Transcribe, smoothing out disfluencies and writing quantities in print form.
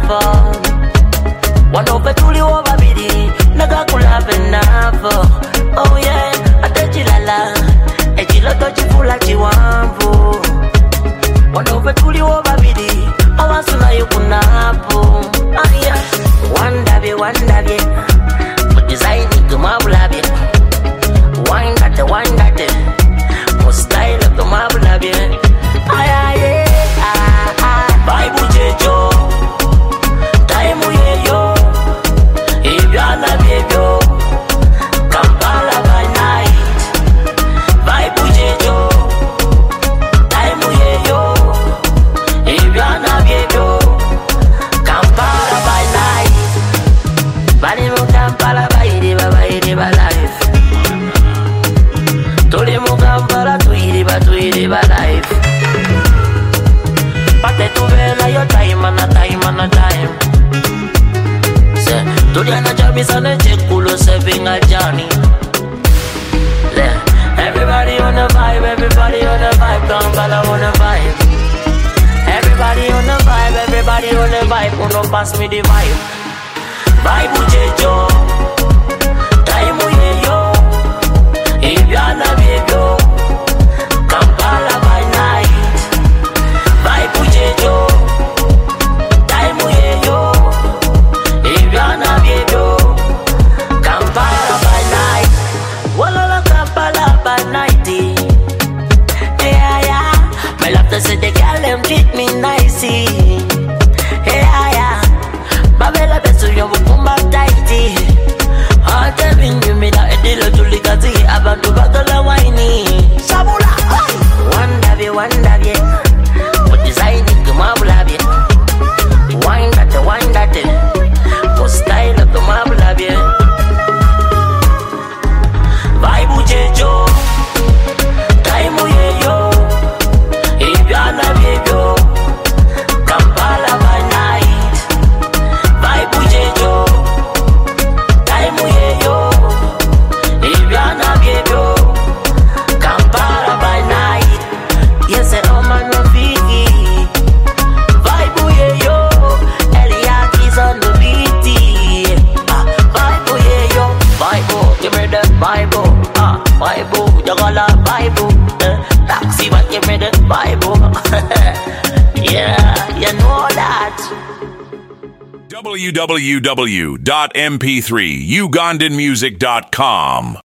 enough. One over tuli over bidi, naga kulab enough. Oh yeah, atechilala, echiloto chifula chiwamvu. One over tuli over bidi, awasuna yukunapo. Ah yeah, one day, but design it to my blabby. One that, more style of the marble blabby. Ay ay ay, Bible jejo, time we yo, Ibiana bejo, Kampala by night. Bible jejo, time we yo, Ibiana bejo, Kampala by night. Bali mo Kampala by life. Tole mo Kampala tuiri ba life. Pate tu vela yo time and a time. Se Tuliana Jamisa ne chekulo saving a journey. Everybody on the vibe, Kampala on the vibe. Everybody on the vibe, uno pass me the vibe. Vibe ujejo, time uye yo, Ibiana bejo, Kampala by night. Vibe ujejo, time uye yo, Ibiana bejo, Kampala by night. Walala Kampala by night. Yeah. Me love to see the girl them treat me nicey. Yeah. Babela beso yo bukumba tighty. Ate binyu mi da edilo tulikazi abantu bagala waini. Sabula. Wanda bie. What design it mabula bie. Wine that. What style of mabula bie. Vibe ujejo. Time uye yo. Ibiana bejo. Kampala by night. Vibe ujejo. Time uye yo. Ibiana bejo. Kampala by night. Yes, I don't man no fiki. Vibe uye yo. Eliaki's on the beat. Vibe uye yo. Vibe, give me the vibe. Vibe, jagala vibe. Taxi, but give me the vibe. Yeah, you know that. www.mp3ugandanmusic.com